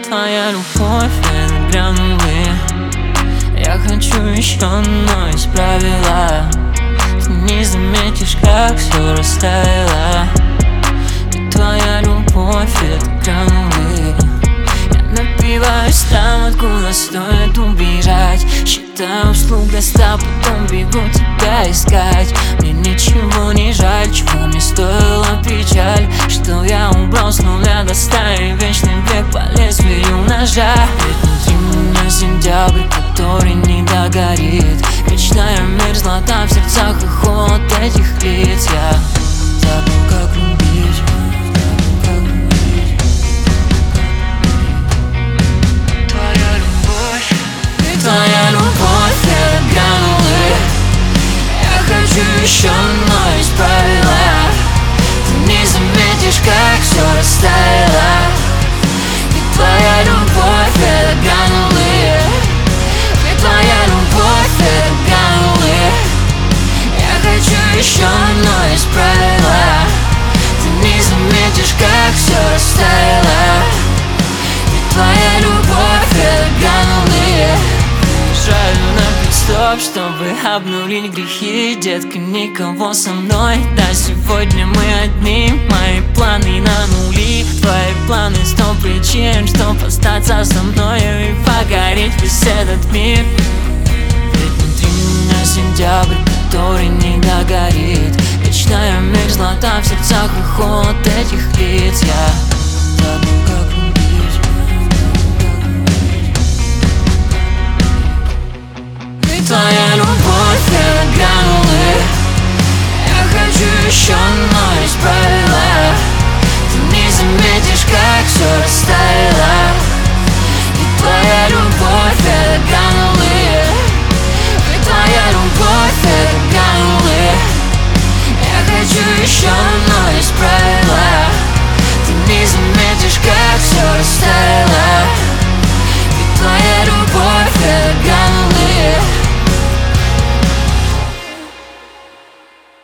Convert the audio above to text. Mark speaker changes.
Speaker 1: Твоя любовь — это гранулы. Я хочу еще, но есть правила. Ты не заметишь, как все растаяло. И твоя любовь — это гранулы. Я напиваюсь там, откуда стоит убежать. Считаю вслух до 100, потом бегу тебя искать. Мне ничего не жаль, чего мне стоила печаль. Что я убрал с нуля до 100 и вечный бег по лезвию ножа. Ведь внутри меня сентябрь, который не догорит. Вечная мерзлота в сердцах и холод этих лиц. Я забыл, как любить. Твоя любовь — это гранулы. Я хочу еще, но есть правила. Ты не заметишь, как все растаяло. И твоя любовь — это гранулы. И твоя любовь — это гранулы. Я хочу еще, но есть правила. Ты не заметишь, как все растаяло. И твоя любовь — это гранулы. Приезжаю на пит-стоп, чтобы обнулить грехи. Детка, никого со мной, да сегодня мы одни. Мои планы на нули, твои планы 100 причин, чтоб остаться со мною и погореть весь этот мир. Ведь внутри меня сентябрь, который не догорит. Вечная мерзлота в сердцах и холод этих лиц. Я